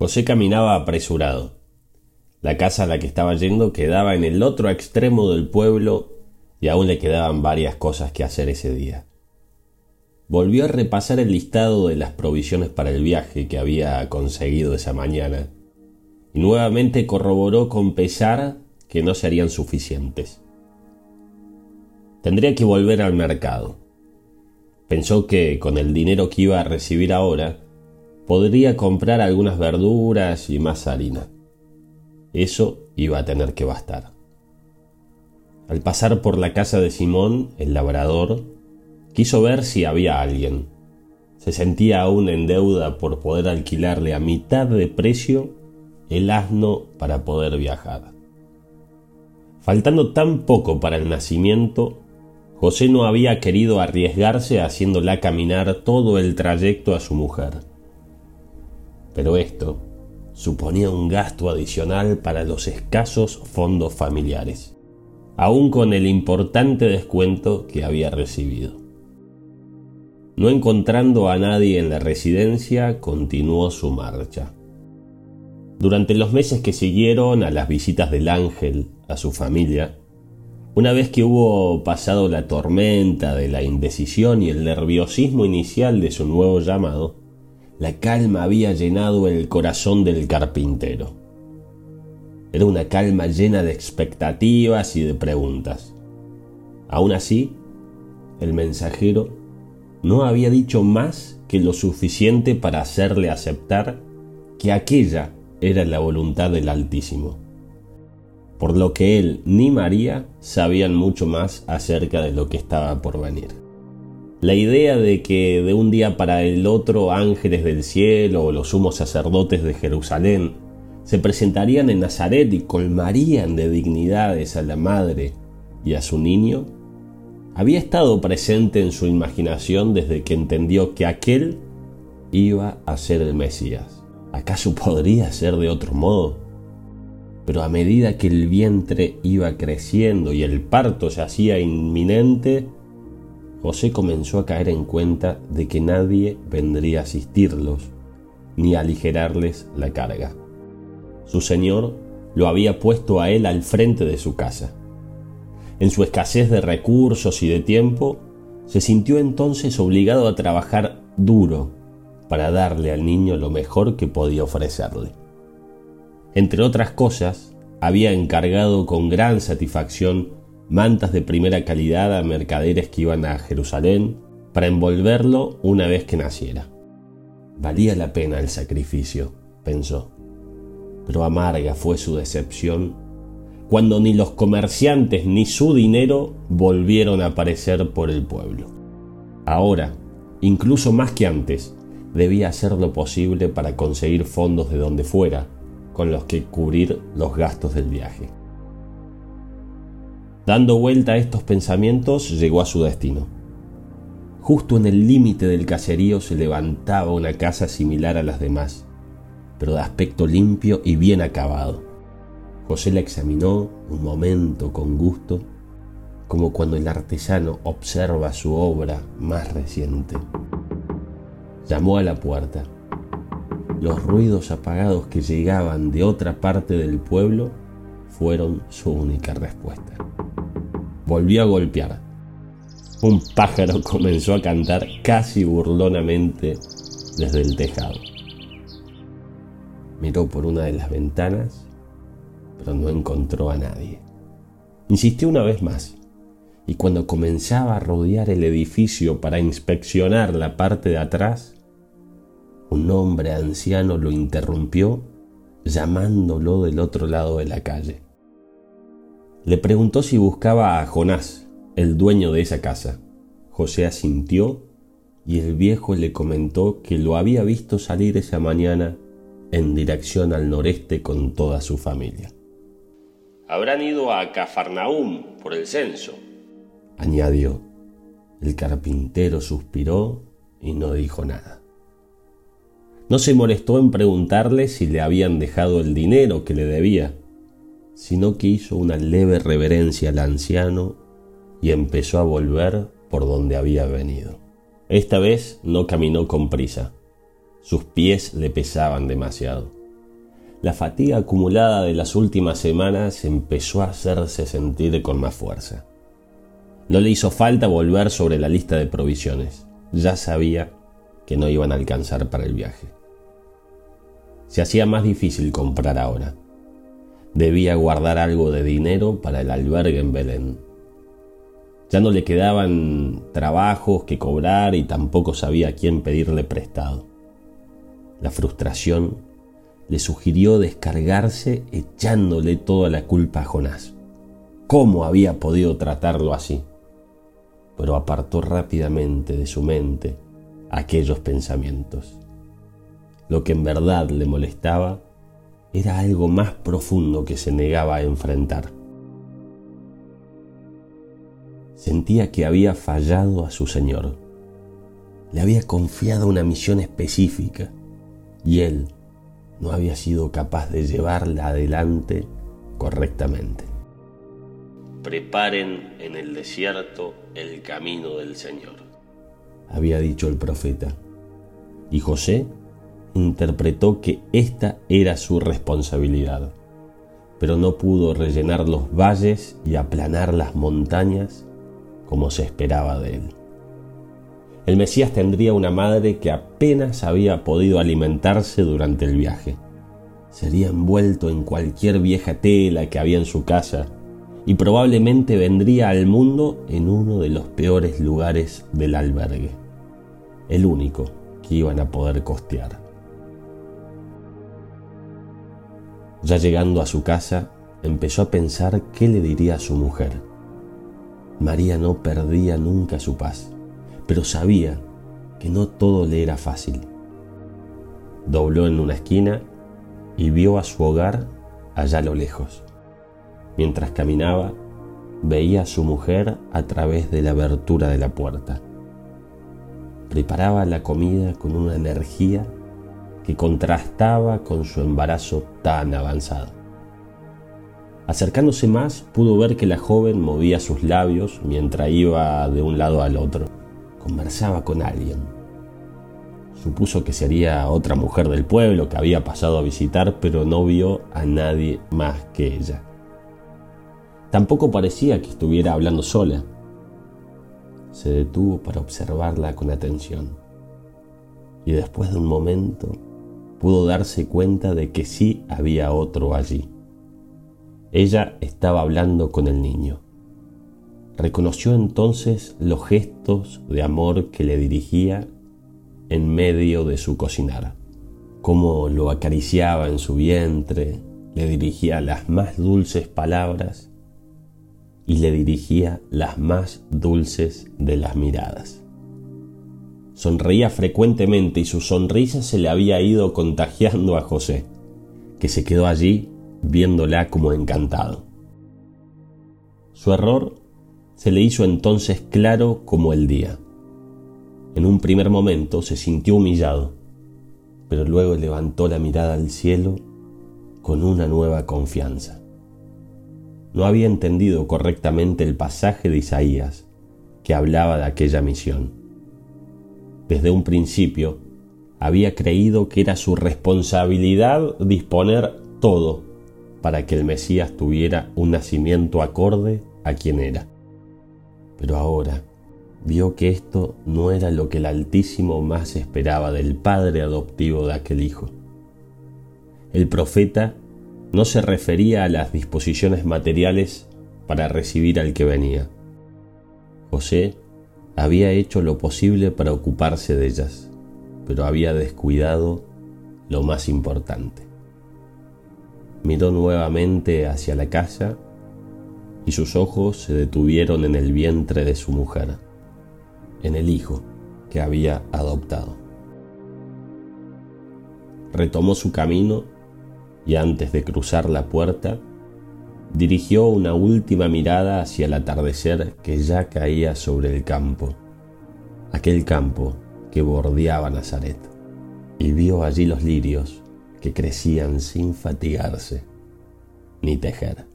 José caminaba apresurado. La casa a la que estaba yendo quedaba en el otro extremo del pueblo y aún le quedaban varias cosas que hacer ese día. Volvió a repasar el listado de las provisiones para el viaje que había conseguido esa mañana y nuevamente corroboró con pesar que no serían suficientes. Tendría que volver al mercado. Pensó que con el dinero que iba a recibir ahora podría comprar algunas verduras y más harina. Eso iba a tener que bastar. Al pasar por la casa de Simón, el labrador, quiso ver si había alguien. Se sentía aún en deuda por poder alquilarle a mitad de precio el asno para poder viajar. Faltando tan poco para el nacimiento, José no había querido arriesgarse haciéndola caminar todo el trayecto a su mujer. Pero esto suponía un gasto adicional para los escasos fondos familiares, aún con el importante descuento que había recibido. No encontrando a nadie en la residencia, continuó su marcha. Durante los meses que siguieron a las visitas del ángel a su familia, una vez que hubo pasado la tormenta de la indecisión y el nerviosismo inicial de su nuevo llamado, la calma había llenado el corazón del carpintero. Era una calma llena de expectativas y de preguntas. Aún así, el mensajero no había dicho más que lo suficiente para hacerle aceptar que aquella era la voluntad del Altísimo, por lo que él ni María sabían mucho más acerca de lo que estaba por venir. La idea de que de un día para el otro ángeles del cielo o los sumos sacerdotes de Jerusalén se presentarían en Nazaret y colmarían de dignidades a la madre y a su niño, había estado presente en su imaginación desde que entendió que aquel iba a ser el Mesías. ¿Acaso podría ser de otro modo? Pero a medida que el vientre iba creciendo y el parto se hacía inminente, José comenzó a caer en cuenta de que nadie vendría a asistirlos ni a aligerarles la carga. Su Señor lo había puesto a él al frente de su casa. En su escasez de recursos y de tiempo, se sintió entonces obligado a trabajar duro para darle al niño lo mejor que podía ofrecerle. Entre otras cosas, había encargado con gran satisfacción mantas de primera calidad a mercaderes que iban a Jerusalén para envolverlo una vez que naciera. Valía la pena el sacrificio, pensó, pero amarga fue su decepción cuando ni los comerciantes ni su dinero volvieron a aparecer por el pueblo. Ahora, incluso más que antes, debía hacer lo posible para conseguir fondos de donde fuera, con los que cubrir los gastos del viaje. Dando vuelta a estos pensamientos, llegó a su destino. Justo en el límite del caserío se levantaba una casa similar a las demás, pero de aspecto limpio y bien acabado. José la examinó un momento con gusto, como cuando el artesano observa su obra más reciente. Llamó a la puerta. Los ruidos apagados que llegaban de otra parte del pueblo fueron su única respuesta. Volvió a golpear. Un pájaro comenzó a cantar casi burlonamente desde el tejado. Miró por una de las ventanas, pero no encontró a nadie. Insistió una vez más, y cuando comenzaba a rodear el edificio para inspeccionar la parte de atrás, un hombre anciano lo interrumpió, llamándolo del otro lado de la calle. Le preguntó si buscaba a Jonás, el dueño de esa casa. José asintió y el viejo le comentó que lo había visto salir esa mañana en dirección al noreste con toda su familia. «Habrán ido a Cafarnaúm por el censo», añadió. El carpintero suspiró y no dijo nada. No se molestó en preguntarle si le habían dejado el dinero que le debía, sino que hizo una leve reverencia al anciano y empezó a volver por donde había venido. Esta vez no caminó con prisa. Sus pies le pesaban demasiado. La fatiga acumulada de las últimas semanas empezó a hacerse sentir con más fuerza. No le hizo falta volver sobre la lista de provisiones. Ya sabía que no iban a alcanzar para el viaje. Se hacía más difícil comprar ahora. Debía guardar algo de dinero para el albergue en Belén. Ya no le quedaban trabajos que cobrar y tampoco sabía a quién pedirle prestado. La frustración le sugirió descargarse echándole toda la culpa a Jonás. ¿Cómo había podido tratarlo así? Pero apartó rápidamente de su mente aquellos pensamientos. Lo que en verdad le molestaba era algo más profundo que se negaba a enfrentar. Sentía que había fallado a su Señor. Le había confiado una misión específica y él no había sido capaz de llevarla adelante correctamente. Preparen en el desierto el camino del Señor, había dicho el profeta, y José interpretó que esta era su responsabilidad, pero no pudo rellenar los valles y aplanar las montañas como se esperaba de él. El Mesías tendría una madre que apenas había podido alimentarse durante el viaje. Sería envuelto en cualquier vieja tela que había en su casa y probablemente vendría al mundo en uno de los peores lugares del albergue, el único que iban a poder costear. Ya llegando a su casa, empezó a pensar qué le diría a su mujer. María no perdía nunca su paz, pero sabía que no todo le era fácil. Dobló en una esquina y vio a su hogar allá a lo lejos. Mientras caminaba, veía a su mujer a través de la abertura de la puerta. Preparaba la comida con una energía que contrastaba con su embarazo tan avanzado. Acercándose más, pudo ver que la joven movía sus labios mientras iba de un lado al otro. Conversaba con alguien. Supuso que sería otra mujer del pueblo que había pasado a visitar, pero no vio a nadie más que ella. Tampoco parecía que estuviera hablando sola. Se detuvo para observarla con atención. Y después de un momento, pudo darse cuenta de que sí había otro allí. Ella estaba hablando con el niño. Reconoció entonces los gestos de amor que le dirigía en medio de su cocinar. Cómo lo acariciaba en su vientre, le dirigía las más dulces palabras y le dirigía las más dulces de las miradas. Sonreía frecuentemente y su sonrisa se le había ido contagiando a José, que se quedó allí viéndola como encantado. Su error se le hizo entonces claro como el día. En un primer momento se sintió humillado, pero luego levantó la mirada al cielo con una nueva confianza. No había entendido correctamente el pasaje de Isaías que hablaba de aquella misión. Desde un principio había creído que era su responsabilidad disponer todo para que el Mesías tuviera un nacimiento acorde a quien era. Pero ahora vio que esto no era lo que el Altísimo más esperaba del padre adoptivo de aquel hijo. El profeta no se refería a las disposiciones materiales para recibir al que venía. José había hecho lo posible para ocuparse de ellas, pero había descuidado lo más importante. Miró nuevamente hacia la casa y sus ojos se detuvieron en el vientre de su mujer, en el hijo que había adoptado. Retomó su camino y antes de cruzar la puerta, dirigió una última mirada hacia el atardecer que ya caía sobre el campo, aquel campo que bordeaba Nazaret, y vio allí los lirios que crecían sin fatigarse ni tejer.